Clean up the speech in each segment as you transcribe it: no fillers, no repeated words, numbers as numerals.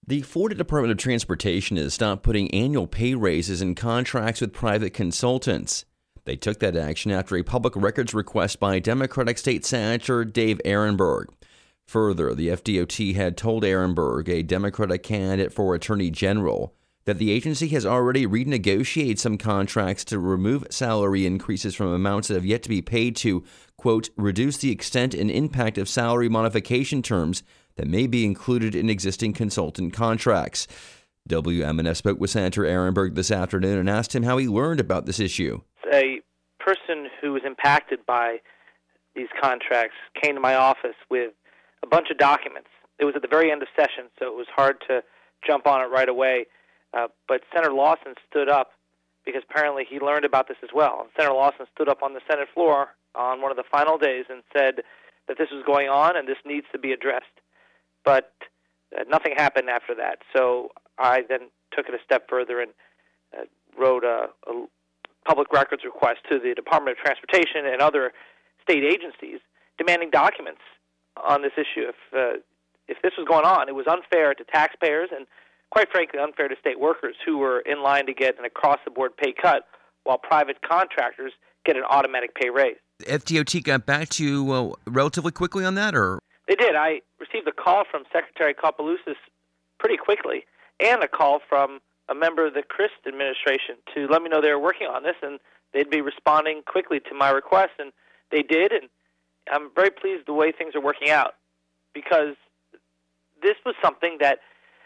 The Florida Department of Transportation has stopped putting annual pay raises in contracts with private consultants. They took that action after a public records request by Democratic State Senator Dave Ehrenberg. Further, the FDOT had told Ehrenberg, a Democratic candidate for Attorney General, that the agency has already renegotiated some contracts to remove salary increases from amounts that have yet to be paid to, quote, reduce the extent and impact of salary modification terms that may be included in existing consultant contracts. WMNF spoke with Senator Ehrenberg this afternoon and asked him how he learned about this issue. A person who was impacted by these contracts came to my office with a bunch of documents. It was at the very end of session, so it was hard to jump on it right away. But Senator Lawson stood up because apparently he learned about this as well. Senator Lawson stood up on the Senate floor on one of the final days and said that this was going on and this needs to be addressed. But nothing happened after that. So I then took it a step further and wrote a public records request to the Department of Transportation and other state agencies demanding documents on this issue. If this was going on, it was unfair to taxpayers and, quite frankly, unfair to state workers who were in line to get an across-the-board pay cut while private contractors get an automatic pay raise. FDOT got back to you relatively quickly on that, or? They did. I received a call from Secretary Kopeloussis pretty quickly and a call from a member of the Crist administration to let me know they were working on this and they'd be responding quickly to my request, and they did, and I'm very pleased the way things are working out because this was something that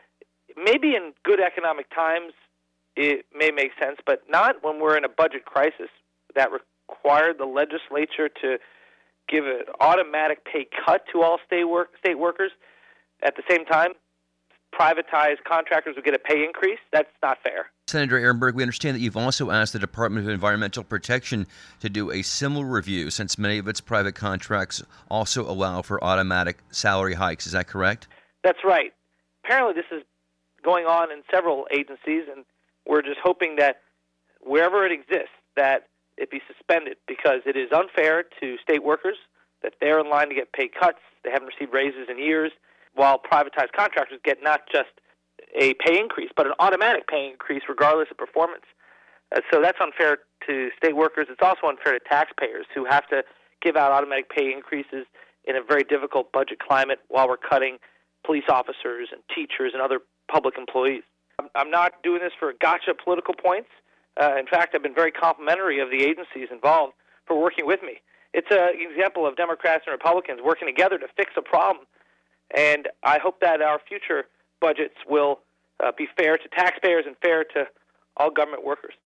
maybe in good economic times it may make sense, but not when we're in a budget crisis that required the legislature to give an automatic pay cut to all state workers. At the same time, privatized contractors would get a pay increase. That's not fair. Senator Ehrenberg, we understand that you've also asked the Department of Environmental Protection to do a similar review since many of its private contracts also allow for automatic salary hikes. Is that correct? That's right. Apparently this is going on in several agencies, and we're just hoping that wherever it exists, that it be suspended because it is unfair to state workers that they're in line to get pay cuts. They haven't received raises in years, while privatized contractors get not just a pay increase, but an automatic pay increase regardless of performance. So that's unfair to state workers. It's also unfair to taxpayers who have to give out automatic pay increases in a very difficult budget climate while we're cutting police officers and teachers and other public employees. I'm not doing this for gotcha political points. In fact, I've been very complimentary of the agencies involved for working with me. It's an example of Democrats and Republicans working together to fix a problem, and I hope that our future budgets will be fair to taxpayers and fair to all government workers.